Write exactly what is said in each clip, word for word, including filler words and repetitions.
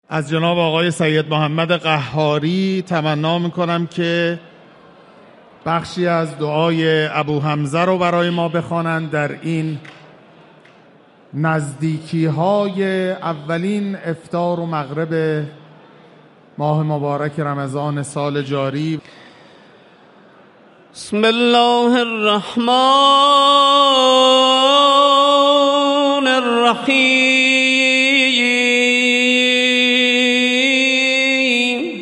از جناب آقای سید محمد قهاری تمنا میکنم که بخشی از دعای ابو حمزه رو برای ما بخوانند در این نزدیکی های اولین افطار و مغرب ماه مبارک رمضان سال جاری. بسم الله الرحمن الرحیم.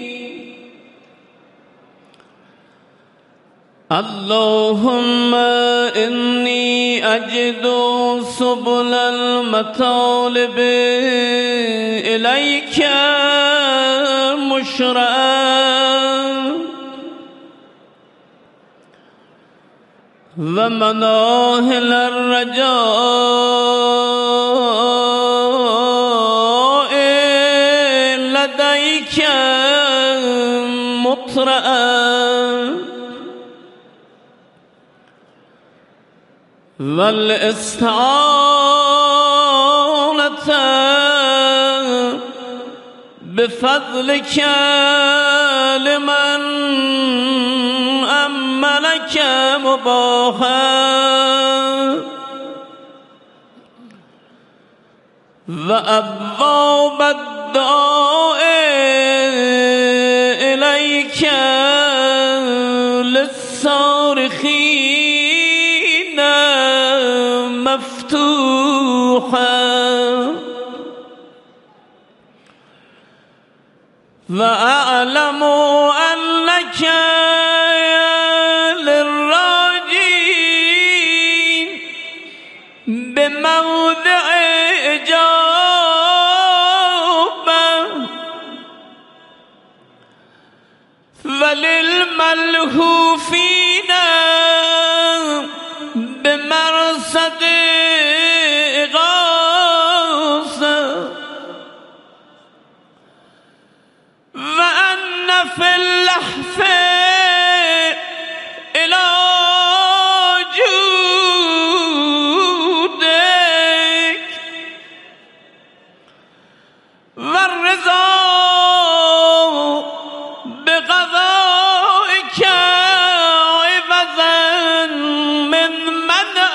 اللهم انی اجد سبل المطالب الیک مشرعا و مناهل الرجاء لدیک مطرعا والاستعانة بفضلك لمن أملك مباحا وأبواب الدعاء إليك للصارخين مفتوحا وأعلم أنك للراجين بموضع إجابة وللملهوفين بمرصد إغاثة وأن في اللحف إلى جودك والرضا بقضائك عوضا من منع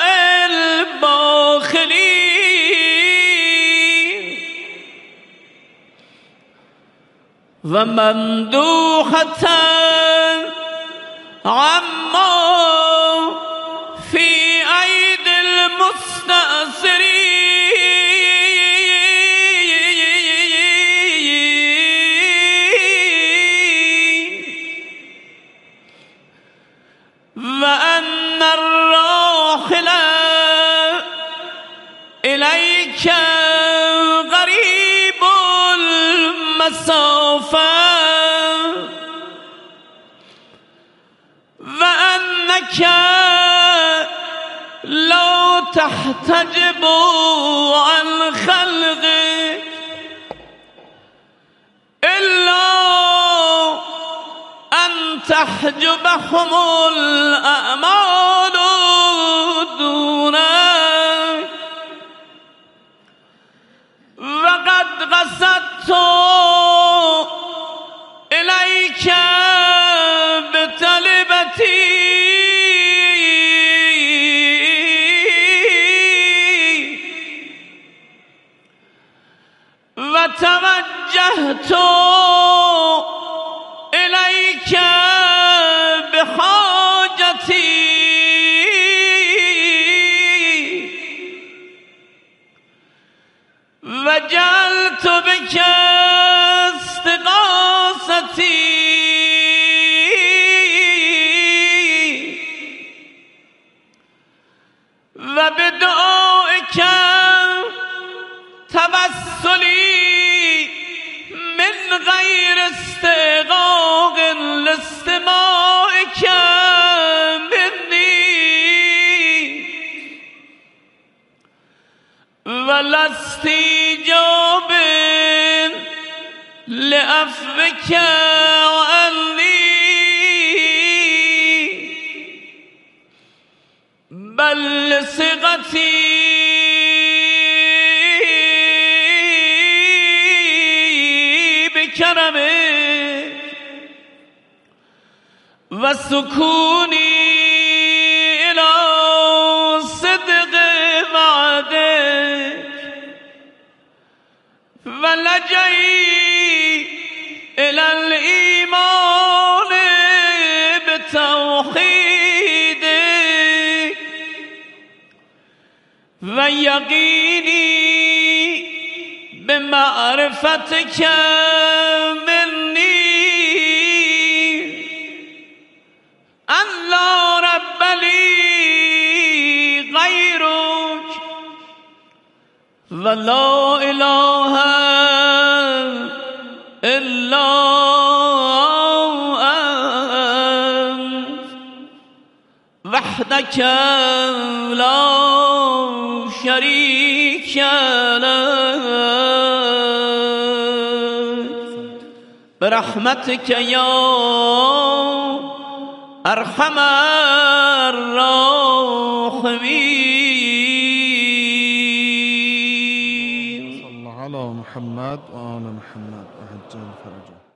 الباخلين وممدوحة عما في أيدي المستأثرين وأن الراحل إليك غريب المسافة وأنك لا تحتجب عن خلقك إلا أن تحجبهم الأعمال دونك وقد قصدت إليك بطلبتي وتوجهت إليك بحاجتي وجعلت بك استغاثتي وبدعائك توسلي من غير استغاق لاستماعك مني ولا استجاب لعفوك عني بل لصغتي سکونی الى صدق وعدك ولجئی الى الایمان بتوحیدك و یقینی بمعرفتك مني أن لا رب لي غيرك ولا إله إلا أنت وحدك لا شريك لك برحمتك يا أرحم الراحمين. صلى الله على محمد وآل محمد وعجل فرجه.